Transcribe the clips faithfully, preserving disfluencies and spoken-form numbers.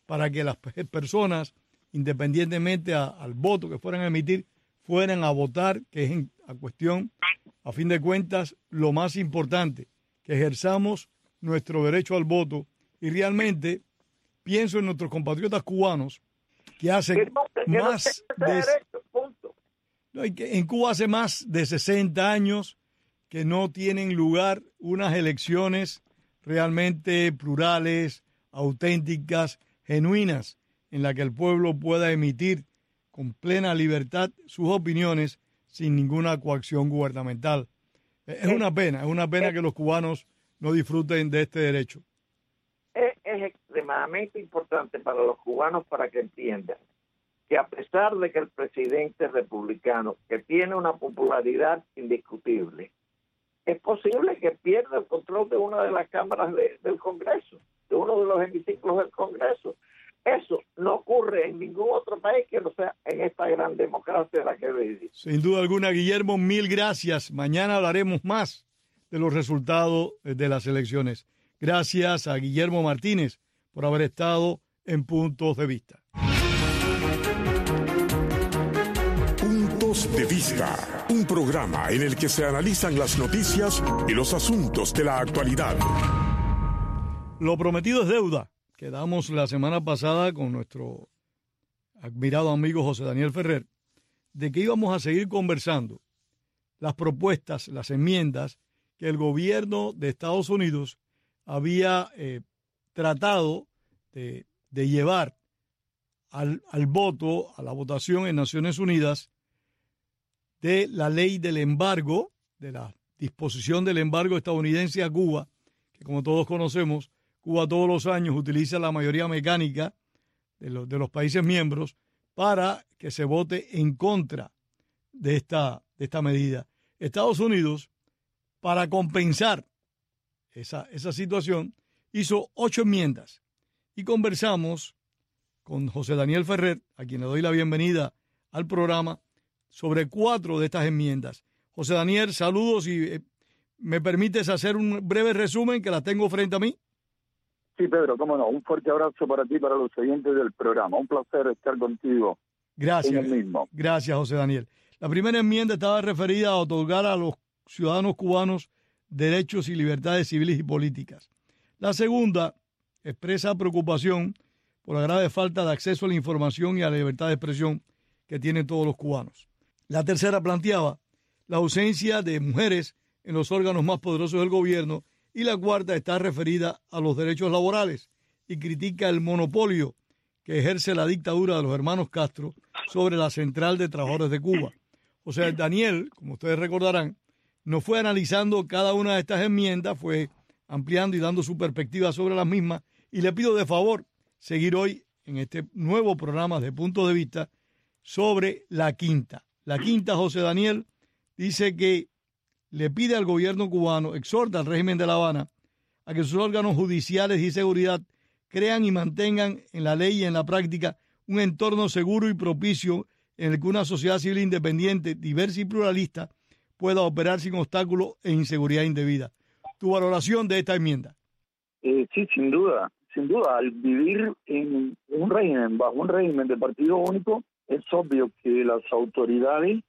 para que las personas, independientemente a, al voto que fueran a emitir, fueran a votar, que es en, a cuestión, a fin de cuentas, lo más importante, que ejerzamos nuestro derecho al voto. Y realmente pienso en nuestros compatriotas cubanos que hacen más de... No, que en Cuba hace más de sesenta años que no tienen lugar unas elecciones realmente plurales, auténticas, genuinas, en las que el pueblo pueda emitir con plena libertad sus opiniones sin ninguna coacción gubernamental. Es una pena, es una pena que los cubanos no disfruten de este derecho. Es, es extremadamente importante para los cubanos para que entiendan que a pesar de que el presidente republicano, que tiene una popularidad indiscutible, es posible que pierda el control de una de las cámaras de, del Congreso, de uno de los hemiciclos del Congreso. Eso no ocurre en ningún otro país que no sea en esta gran democracia de la que vivimos. Sin duda alguna, Guillermo, mil gracias. Mañana hablaremos más de los resultados de las elecciones. Gracias a Guillermo Martínez por haber estado en Puntos de Vista. Puntos de Vista, un programa en el que se analizan las noticias y los asuntos de la actualidad. Lo prometido es deuda. Quedamos la semana pasada con nuestro admirado amigo José Daniel Ferrer de que íbamos a seguir conversando las propuestas, las enmiendas que el gobierno de Estados Unidos había eh, tratado de, de llevar al, al voto, a la votación en Naciones Unidas de la ley del embargo, de la disposición del embargo estadounidense a Cuba, que como todos conocemos, Cuba todos los años utiliza la mayoría mecánica de los, de los países miembros para que se vote en contra de esta, de esta medida. Estados Unidos, para compensar esa, esa situación, hizo ocho enmiendas y conversamos con José Daniel Ferrer, a quien le doy la bienvenida al programa, sobre cuatro de estas enmiendas. José Daniel, saludos y eh, ¿me permites hacer un breve resumen que la tengo frente a mí? Sí, Pedro, cómo no. Un fuerte abrazo para ti y para los oyentes del programa. Un placer estar contigo. Gracias. En el mismo. Gracias, José Daniel. La primera enmienda estaba referida a otorgar a los ciudadanos cubanos derechos y libertades civiles y políticas. La segunda expresa preocupación por la grave falta de acceso a la información y a la libertad de expresión que tienen todos los cubanos. La tercera planteaba la ausencia de mujeres en los órganos más poderosos del gobierno. Y la cuarta está referida a los derechos laborales y critica el monopolio que ejerce la dictadura de los hermanos Castro sobre la Central de Trabajadores de Cuba. O sea, Daniel, como ustedes recordarán, no fue analizando cada una de estas enmiendas, fue ampliando y dando su perspectiva sobre las mismas. Y le pido de favor seguir hoy en este nuevo programa de Punto de Vista sobre la quinta. La quinta, José Daniel, dice que le pide al gobierno cubano, exhorta al régimen de La Habana a que sus órganos judiciales y seguridad crean y mantengan en la ley y en la práctica un entorno seguro y propicio en el que una sociedad civil independiente, diversa y pluralista pueda operar sin obstáculos e inseguridad indebida. ¿Tu valoración de esta enmienda? Eh, sí, sin duda. Sin duda, al vivir en un régimen, bajo un régimen de partido único, es obvio que las autoridades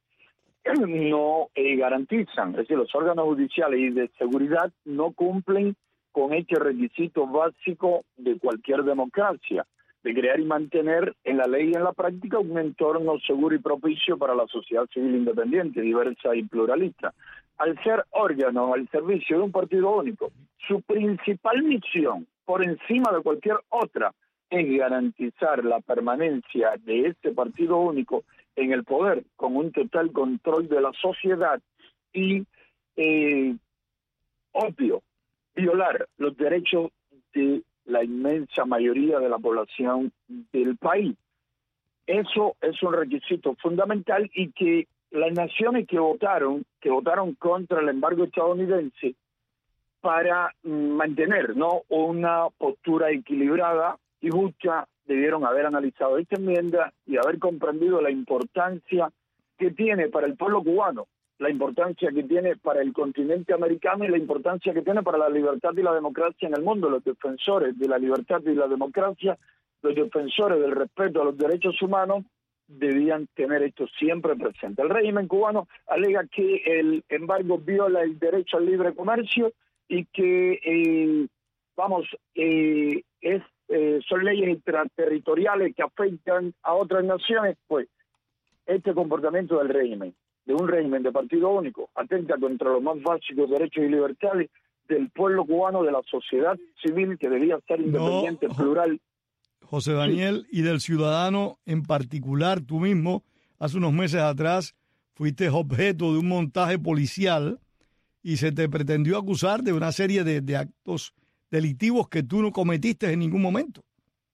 no eh, garantizan, es decir, los órganos judiciales y de seguridad no cumplen con este requisito básico de cualquier democracia, de crear y mantener en la ley y en la práctica un entorno seguro y propicio para la sociedad civil independiente, diversa y pluralista. Al ser órganos al servicio de un partido único, su principal misión, por encima de cualquier otra, es garantizar la permanencia de este partido único en el poder, con un total control de la sociedad y, eh, obvio, violar los derechos de la inmensa mayoría de la población del país. Eso es un requisito fundamental y que las naciones que votaron, que votaron contra el embargo estadounidense para mantener, ¿no?, una postura equilibrada y justa, debieron haber analizado esta enmienda y haber comprendido la importancia que tiene para el pueblo cubano, la importancia que tiene para el continente americano y la importancia que tiene para la libertad y la democracia en el mundo. Los defensores de la libertad y la democracia los defensores del respeto a los derechos humanos debían tener esto siempre presente. El régimen cubano alega que el embargo viola el derecho al libre comercio y que, eh, vamos, eh, es, eh, son leyes extraterritoriales que afectan a otras naciones. Pues este comportamiento del régimen, de un régimen de partido único, atenta contra los más básicos derechos y libertades del pueblo cubano, de la sociedad civil, que debía ser independiente, no, plural. José Daniel, sí. Y del ciudadano en particular, tú mismo, hace unos meses atrás, fuiste objeto de un montaje policial y se te pretendió acusar de una serie de, de actos delictivos que tú no cometiste en ningún momento.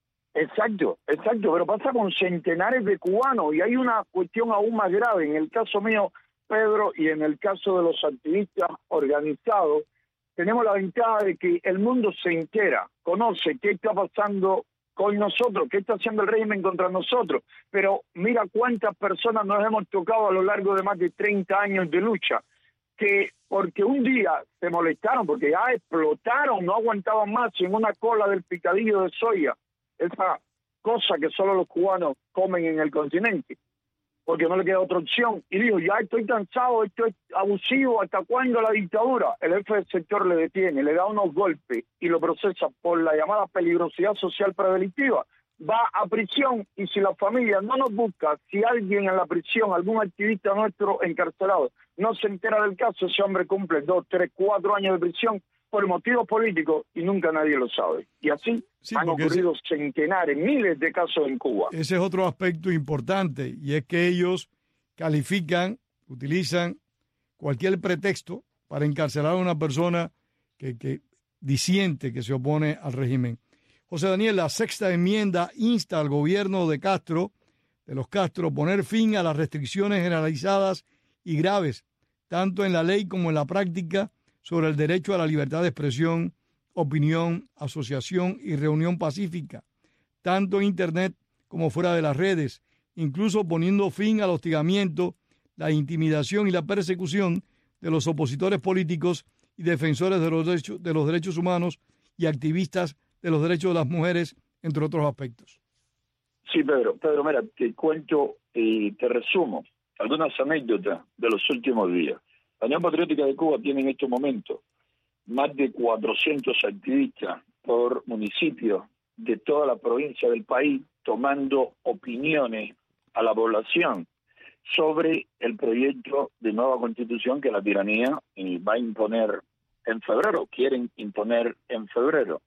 Exacto, exacto, pero pasa con centenares de cubanos y hay una cuestión aún más grave. En el caso mío, Pedro, y en el caso de los activistas organizados, tenemos la ventaja de que el mundo se entera, conoce qué está pasando con nosotros, qué está haciendo el régimen contra nosotros, pero mira cuántas personas nos hemos tocado a lo largo de más de treinta años de lucha, que porque un día se molestaron, porque ya explotaron, no aguantaban más en una cola del picadillo de soya, esa cosa que solo los cubanos comen en el continente, porque no le queda otra opción, y dijo, ya estoy cansado, esto es abusivo, ¿hasta cuándo la dictadura? El jefe del sector le detiene, le da unos golpes y lo procesa por la llamada peligrosidad social predelictiva, va a prisión, y si la familia no nos busca, si alguien en la prisión, algún activista nuestro encarcelado, no se entera del caso, ese hombre cumple dos, tres, cuatro años de prisión por motivos políticos y nunca nadie lo sabe. Y así sí, han ocurrido ese, centenares, miles de casos en Cuba. Ese es otro aspecto importante, y es que ellos califican, utilizan cualquier pretexto para encarcelar a una persona que, que disiente, que se opone al régimen. José Daniel, la sexta enmienda insta al gobierno de Castro, de los Castro, poner fin a las restricciones generalizadas y graves, tanto en la ley como en la práctica, sobre el derecho a la libertad de expresión, opinión, asociación y reunión pacífica, tanto en Internet como fuera de las redes, incluso poniendo fin al hostigamiento, la intimidación y la persecución de los opositores políticos y defensores de los derechos, de los derechos humanos y activistas de los derechos de las mujeres, entre otros aspectos. Sí, Pedro. Pedro, mira, te cuento y te resumo algunas anécdotas de los últimos días. La Unión Patriótica de Cuba tiene en estos momentos más de cuatrocientos activistas por municipio de toda la provincia del país tomando opiniones a la población sobre el proyecto de nueva constitución que la tiranía va a imponer en febrero, quieren imponer en febrero.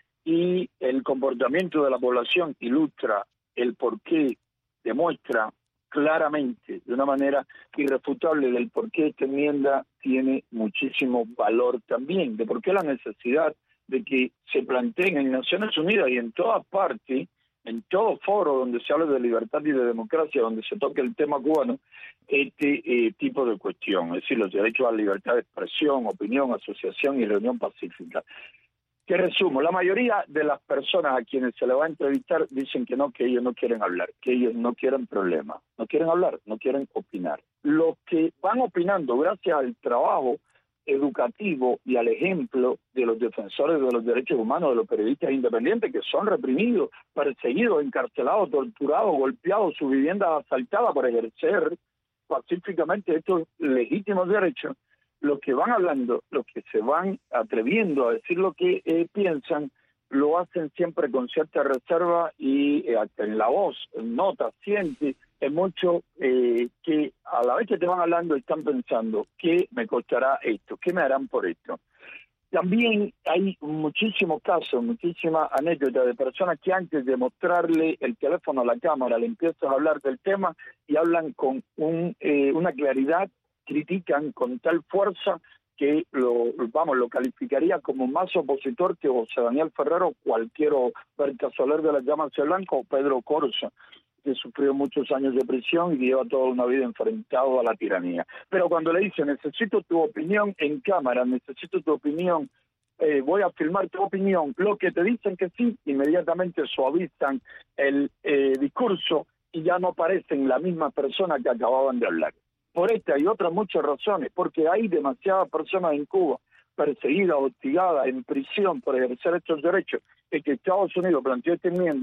Y el comportamiento de la población ilustra el porqué, demuestra claramente, de una manera irrefutable, del por qué esta enmienda tiene muchísimo valor también, de por qué la necesidad de que se planteen en Naciones Unidas y en todas partes, en todo foro donde se hable de libertad y de democracia, donde se toque el tema cubano, este eh, tipo de cuestión, es decir, los derechos a la libertad de expresión, opinión, asociación y reunión pacífica. Que resumo, la mayoría de las personas a quienes se le va a entrevistar dicen que no, que ellos no quieren hablar, que ellos no quieren problemas, no quieren hablar, no quieren opinar. Los que van opinando gracias al trabajo educativo y al ejemplo de los defensores de los derechos humanos, de los periodistas independientes que son reprimidos, perseguidos, encarcelados, torturados, golpeados, su vivienda asaltada por ejercer pacíficamente estos legítimos derechos, los que van hablando, los que se van atreviendo a decir lo que eh, piensan, lo hacen siempre con cierta reserva y eh, hasta en la voz, en notas, siente, es mucho eh, que a la vez que te van hablando están pensando, ¿qué me costará esto? ¿Qué me harán por esto? También hay muchísimos casos, muchísimas anécdotas de personas que antes de mostrarle el teléfono a la cámara le empiezan a hablar del tema y hablan con un, eh, una claridad, critican con tal fuerza que lo vamos lo calificaría como más opositor que José Daniel Ferrero, cualquier Berta Soler de las Llamas de Blanco o Pedro Corsa, que sufrió muchos años de prisión y lleva toda una vida enfrentado a la tiranía. Pero cuando le dice, necesito tu opinión en cámara, necesito tu opinión, eh, voy a filmar tu opinión, lo que te dicen que sí, inmediatamente suavizan el eh, discurso y ya no parecen la misma persona que acababan de hablar. Por esta y otras muchas razones, porque hay demasiadas personas en Cuba perseguidas, hostigadas, en prisión por ejercer estos derechos, y que Estados Unidos planteó esta enmienda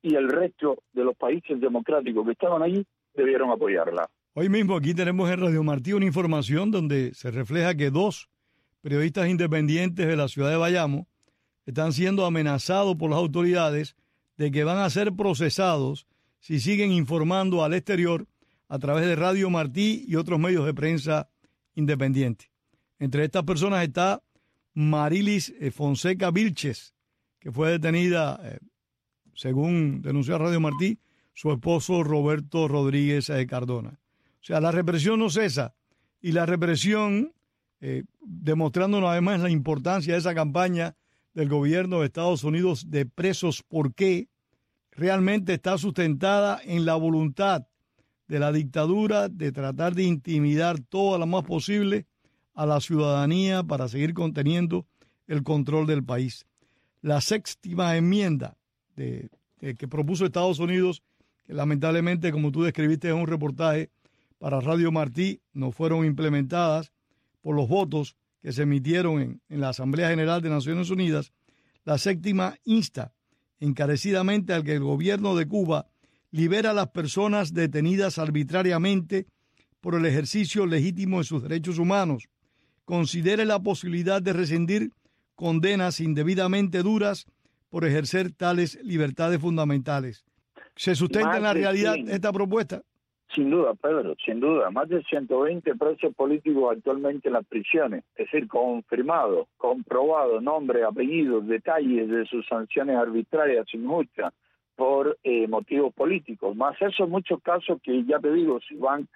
y el resto de los países democráticos que estaban allí debieron apoyarla. Hoy mismo aquí tenemos en Radio Martí una información donde se refleja que dos periodistas independientes de la ciudad de Bayamo están siendo amenazados por las autoridades de que van a ser procesados si siguen informando al exterior a través de Radio Martí y otros medios de prensa independientes. Entre estas personas está Marilis Fonseca Vilches, que fue detenida, eh, según denunció Radio Martí, su esposo Roberto Rodríguez Cardona. O sea, la represión no cesa y la represión, eh, demostrándonos además la importancia de esa campaña del gobierno de Estados Unidos de presos, porque realmente está sustentada en la voluntad de la dictadura de tratar de intimidar todo lo más posible a la ciudadanía para seguir conteniendo el control del país. La séptima enmienda de, de, que propuso Estados Unidos, que lamentablemente, como tú describiste en un reportaje para Radio Martí, no fueron implementadas por los votos que se emitieron en, en la Asamblea General de Naciones Unidas. La séptima insta encarecidamente al que el gobierno de Cuba libera a las personas detenidas arbitrariamente por el ejercicio legítimo de sus derechos humanos, considere la posibilidad de rescindir condenas indebidamente duras por ejercer tales libertades fundamentales. ¿Se sustenta en la realidad esta propuesta? Sin duda, Pedro, sin duda. Más de ciento veinte presos políticos actualmente en las prisiones, es decir, confirmado, comprobado, nombre, apellidos, detalles de sus sanciones arbitrarias injustas por eh, motivos políticos. Más eso, en muchos casos que ya te digo, si van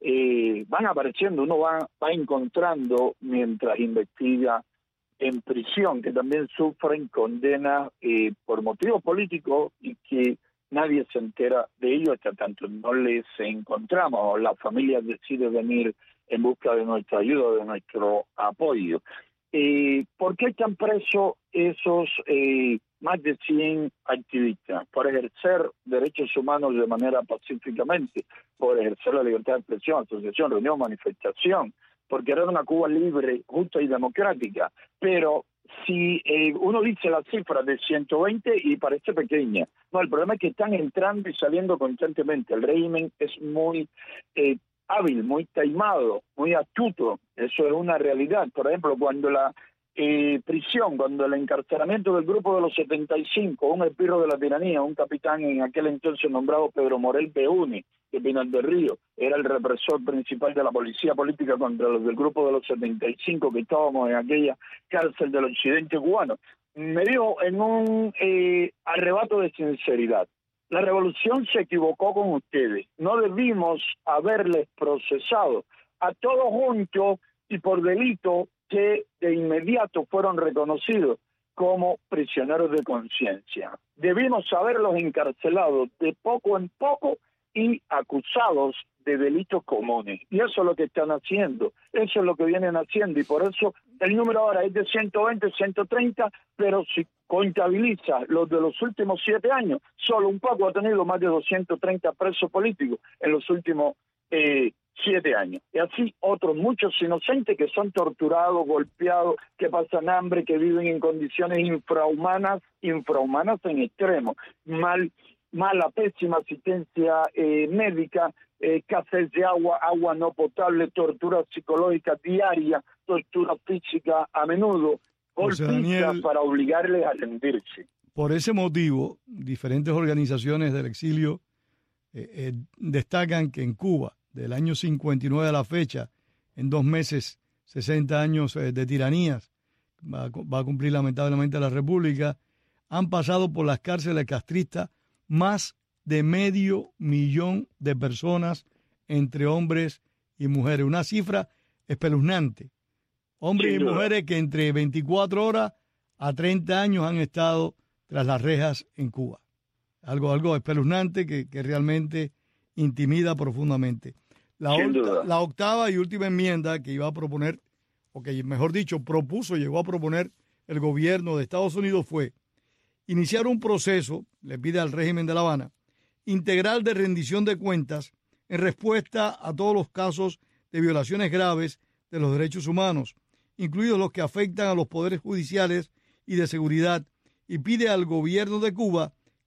eh, van apareciendo, uno va, va encontrando mientras investiga en prisión, que también sufren condenas eh, por motivos políticos y que nadie se entera de ello hasta tanto no les encontramos o la familia decide venir en busca de nuestra ayuda, de nuestro apoyo. Eh, ¿Por qué están presos esos eh, más de cien activistas? Por ejercer derechos humanos de manera pacíficamente, por ejercer la libertad de expresión, asociación, reunión, manifestación, por querer una Cuba libre, justa y democrática. Pero si eh, uno dice la cifra de ciento veinte y parece pequeña, no, el problema es que están entrando y saliendo constantemente. El régimen es muy eh, hábil, muy taimado, muy astuto. Eso es una realidad. Por ejemplo, cuando la eh, prisión, cuando el encarcelamiento del grupo de los setenta y cinco, un espirro de la tiranía, un capitán en aquel entonces nombrado Pedro Morel Beuni, de Pinar del Río, era el represor principal de la policía política contra los del grupo de los setenta y cinco que estábamos en aquella cárcel del occidente cubano, me dijo en un eh, arrebato de sinceridad: la revolución se equivocó con ustedes, no debimos haberles procesado a todos juntos y por delito que de inmediato fueron reconocidos como prisioneros de conciencia. Debimos haberlos encarcelado de poco en poco y acusados de delitos comunes. Y eso es lo que están haciendo, eso es lo que vienen haciendo, y por eso el número ahora es de ciento veinte, ciento treinta, pero si contabiliza los de los últimos siete años, solo un poco ha tenido más de doscientos treinta presos políticos en los últimos eh, siete años. Y así otros muchos inocentes que son torturados, golpeados, que pasan hambre, que viven en condiciones infrahumanas, infrahumanas en extremo, mal mala, pésima asistencia eh, médica, eh, escasez de agua, agua no potable, tortura psicológica diaria, tortura física a menudo, golpizas para obligarles a rendirse. Por ese motivo, diferentes organizaciones del exilio eh, eh, destacan que en Cuba, del año cincuenta y nueve a la fecha, en dos meses, sesenta años eh, de tiranías, va a, va a cumplir lamentablemente la República, han pasado por las cárceles castristas más de medio millón de personas entre hombres y mujeres. Una cifra espeluznante. Hombres y mujeres que entre veinticuatro horas a treinta años han estado tras las rejas en Cuba. Algo, algo espeluznante que, que realmente intimida profundamente. La, octa, la octava y última enmienda que iba a proponer, o que mejor dicho, propuso, llegó a proponer el gobierno de Estados Unidos fue iniciar un proceso, le pide al régimen de La Habana, integral de rendición de cuentas en respuesta a todos los casos de violaciones graves de los derechos humanos, incluidos los que afectan a los poderes judiciales y de seguridad, y pide al gobierno de Cuba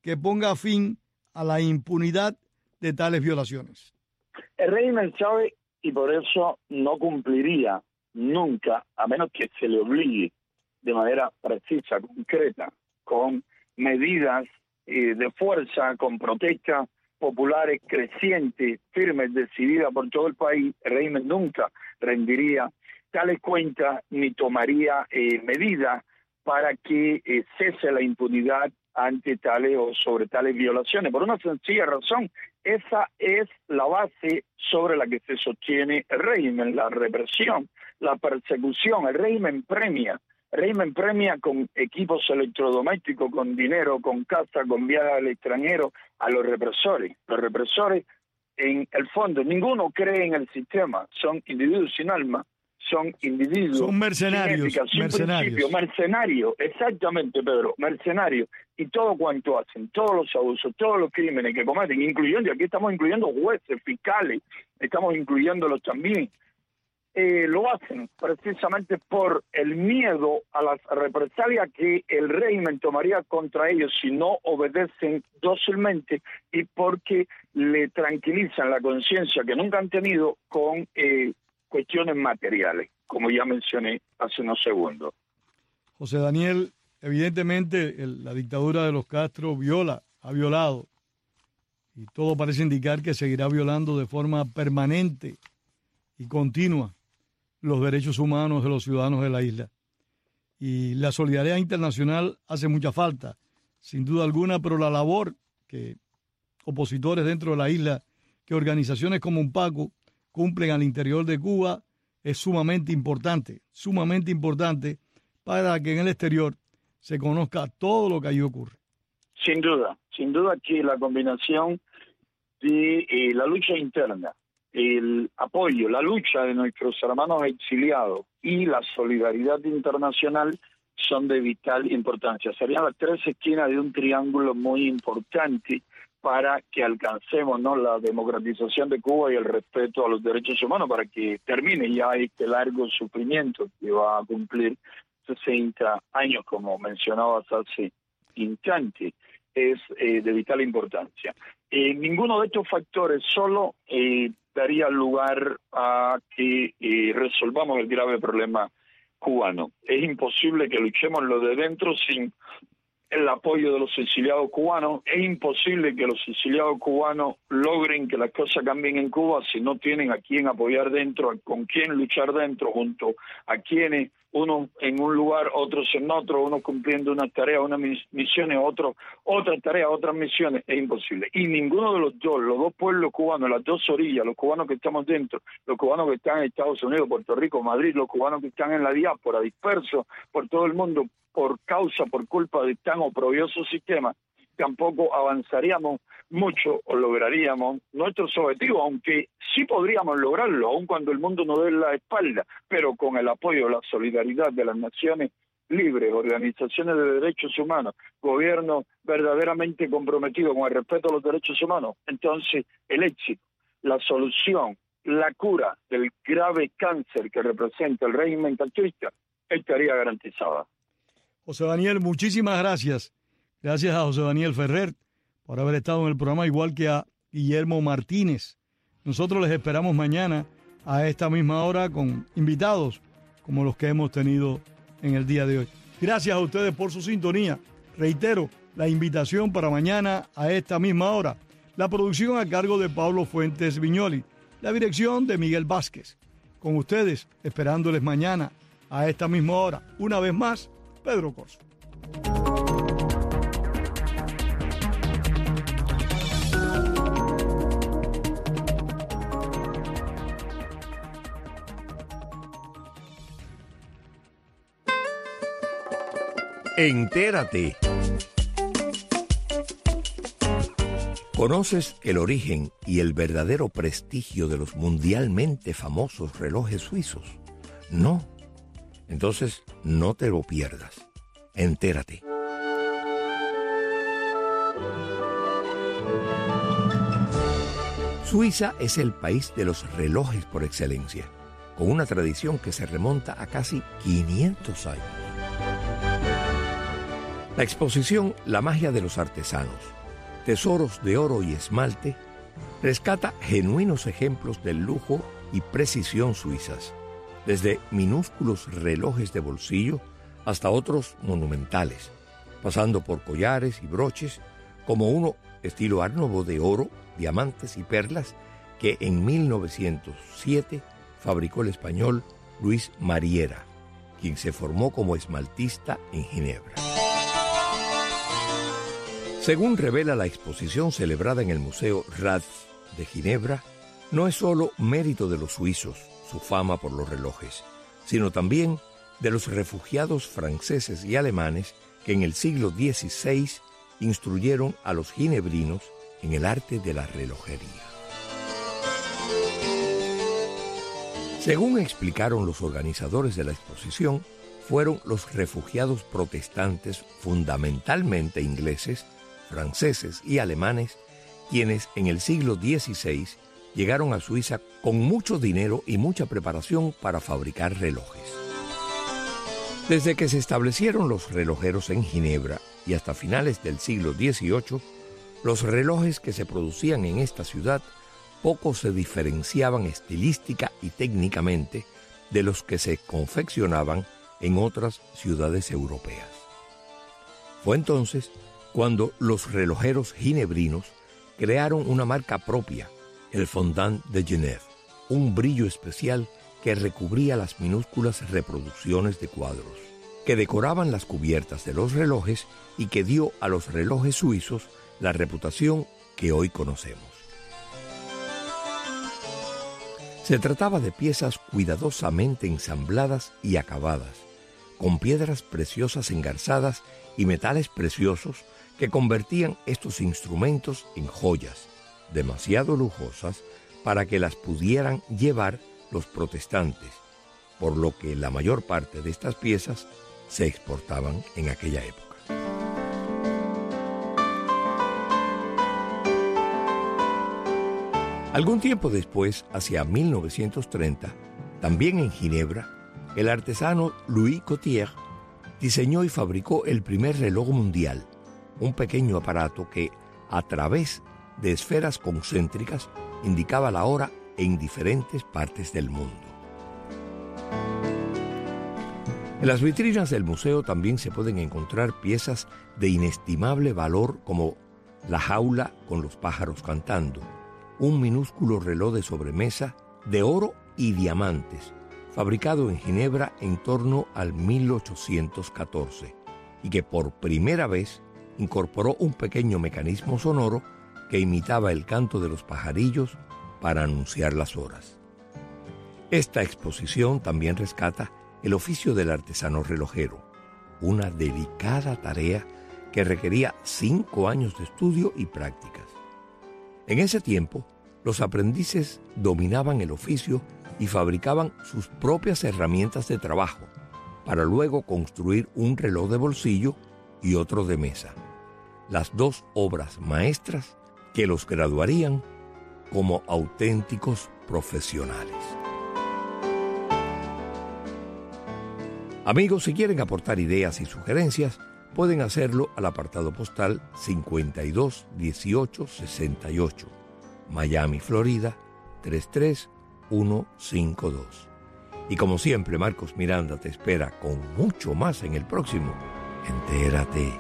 que ponga fin a la impunidad de tales violaciones. El régimen sabe y por eso no cumpliría nunca, a menos que se le obligue de manera precisa, concreta, con medidas eh, de fuerza, con protestas populares crecientes, firmes, decididas por todo el país. El régimen nunca rendiría tales cuentas ni tomaría eh, medidas para que eh, cese la impunidad ante tales o sobre tales violaciones, por una sencilla razón. Esa es la base sobre la que se sostiene el régimen, la represión, la persecución. El régimen premia, el régimen premia con equipos electrodomésticos, con dinero, con casa, con viajes al extranjero a los represores. Los represores, en el fondo, ninguno cree en el sistema, son individuos sin alma, son individuos, son mercenarios, sin ética, sin mercenarios. principio, mercenarios, exactamente, Pedro, mercenarios, y todo cuanto hacen, todos los abusos, todos los crímenes que cometen, incluyendo, y aquí estamos incluyendo jueces, fiscales, estamos incluyéndolos también, eh, lo hacen precisamente por el miedo a las represalias que el régimen tomaría contra ellos si no obedecen dócilmente, y porque le tranquilizan la conciencia que nunca han tenido con eh, cuestiones materiales, como ya mencioné hace unos segundos. José Daniel, evidentemente el, la dictadura de los Castro viola, ha violado, y todo parece indicar que seguirá violando de forma permanente y continua los derechos humanos de los ciudadanos de la isla. Y la solidaridad internacional hace mucha falta, sin duda alguna, pero la labor que opositores dentro de la isla, que organizaciones como UNPACU cumplen al interior de Cuba, es sumamente importante, sumamente importante para que en el exterior se conozca todo lo que allí ocurre. Sin duda, sin duda que la combinación de eh, la lucha interna, el apoyo, la lucha de nuestros hermanos exiliados y la solidaridad internacional son de vital importancia. Serían las tres esquinas de un triángulo muy importante para que alcancemos, ¿no?, la democratización de Cuba y el respeto a los derechos humanos, para que termine ya este largo sufrimiento que va a cumplir sesenta años, como mencionabas hace instante. Es eh, de vital importancia. Eh, ninguno de estos factores solo eh, daría lugar a que eh, resolvamos el grave problema cubano. Es imposible que luchemos lo de dentro sin el apoyo de los exiliados cubanos. Es imposible que los exiliados cubanos logren que las cosas cambien en Cuba si no tienen a quién apoyar dentro, con quién luchar dentro, junto a quienes, unos en un lugar, otros en otro, unos cumpliendo unas tareas, unas misiones, otros otras tareas, otras misiones. Es imposible. Y ninguno de los dos, los dos pueblos cubanos, las dos orillas, los cubanos que estamos dentro, los cubanos que están en Estados Unidos, Puerto Rico, Madrid, los cubanos que están en la diáspora, dispersos por todo el mundo, por causa, por culpa de tan oprobioso sistema, tampoco avanzaríamos mucho o lograríamos nuestros objetivos, aunque sí podríamos lograrlo, aun cuando el mundo nos dé la espalda, pero con el apoyo, la solidaridad de las naciones libres, organizaciones de derechos humanos, gobiernos verdaderamente comprometidos con el respeto a los derechos humanos, entonces el éxito, la solución, la cura del grave cáncer que representa el régimen castrista estaría garantizada. José Daniel, muchísimas gracias. Gracias a José Daniel Ferrer por haber estado en el programa, igual que a Guillermo Martínez. Nosotros les esperamos mañana a esta misma hora con invitados como los que hemos tenido en el día de hoy. Gracias a ustedes por su sintonía. Reitero la invitación para mañana a esta misma hora. La producción a cargo de Pablo Fuentes Viñoli. La dirección de Miguel Vázquez. Con ustedes, esperándoles mañana a esta misma hora. Una vez más, Pedro Corzo. Entérate. ¿Conoces el origen y el verdadero prestigio de los mundialmente famosos relojes suizos? ¿No? Entonces, no te lo pierdas. Entérate. Suiza es el país de los relojes por excelencia, con una tradición que se remonta a casi quinientos años. La exposición La magia de los artesanos, Tesoros de oro y esmalte, rescata genuinos ejemplos del lujo y precisión suizas, desde minúsculos relojes de bolsillo hasta otros monumentales, pasando por collares y broches, como uno estilo Art Nouveau de oro, diamantes y perlas, que en mil novecientos siete fabricó el español Luis Mariera, quien se formó como esmaltista en Ginebra. Según revela la exposición celebrada en el Museo Rath de Ginebra, no es solo mérito de los suizos su fama por los relojes, sino también de los refugiados franceses y alemanes que en el siglo dieciséis instruyeron a los ginebrinos en el arte de la relojería. Según explicaron los organizadores de la exposición, fueron los refugiados protestantes, fundamentalmente ingleses, franceses y alemanes, quienes en el siglo dieciséis llegaron a Suiza con mucho dinero y mucha preparación para fabricar relojes. Desde que se establecieron los relojeros en Ginebra y hasta finales del siglo dieciocho, los relojes que se producían en esta ciudad poco se diferenciaban estilística y técnicamente de los que se confeccionaban en otras ciudades europeas. Fue entonces cuando los relojeros ginebrinos crearon una marca propia, el Fondant de Genève, un brillo especial que recubría las minúsculas reproducciones de cuadros, que decoraban las cubiertas de los relojes y que dio a los relojes suizos la reputación que hoy conocemos. Se trataba de piezas cuidadosamente ensambladas y acabadas, con piedras preciosas engarzadas y metales preciosos que convertían estos instrumentos en joyas, demasiado lujosas para que las pudieran llevar los protestantes, por lo que la mayor parte de estas piezas se exportaban en aquella época. Algún tiempo después, hacia mil novecientos treinta, también en Ginebra, el artesano Louis Cotier diseñó y fabricó el primer reloj mundial, un pequeño aparato que, a través de esferas concéntricas, indicaba la hora en diferentes partes del mundo. En las vitrinas del museo también se pueden encontrar piezas de inestimable valor como la jaula con los pájaros cantando, un minúsculo reloj de sobremesa de oro y diamantes, fabricado en Ginebra en torno al mil ochocientos catorce, y que por primera vez incorporó un pequeño mecanismo sonoro que imitaba el canto de los pajarillos para anunciar las horas. Esta exposición también rescata el oficio del artesano relojero, una delicada tarea que requería cinco años de estudio y prácticas. En ese tiempo, los aprendices dominaban el oficio y fabricaban sus propias herramientas de trabajo, para luego construir un reloj de bolsillo y otro de mesa, las dos obras maestras que los graduarían como auténticos profesionales. Amigos, si quieren aportar ideas y sugerencias, pueden hacerlo al apartado postal cincuenta y dos dieciocho sesenta y ocho, Miami, Florida tres tres uno cinco dos. Y como siempre, Marcos Miranda te espera con mucho más en el próximo Entérate.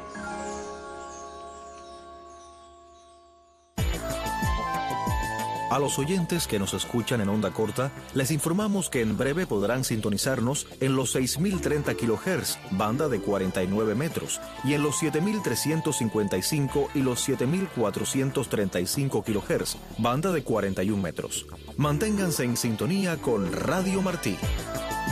A los oyentes que nos escuchan en onda corta, les informamos que en breve podrán sintonizarnos en los seis mil treinta kilohertz, banda de cuarenta y nueve metros, y en los siete mil trescientos cincuenta y cinco y los siete mil cuatrocientos treinta y cinco kilohertz, banda de cuarenta y un metros. Manténganse en sintonía con Radio Martí.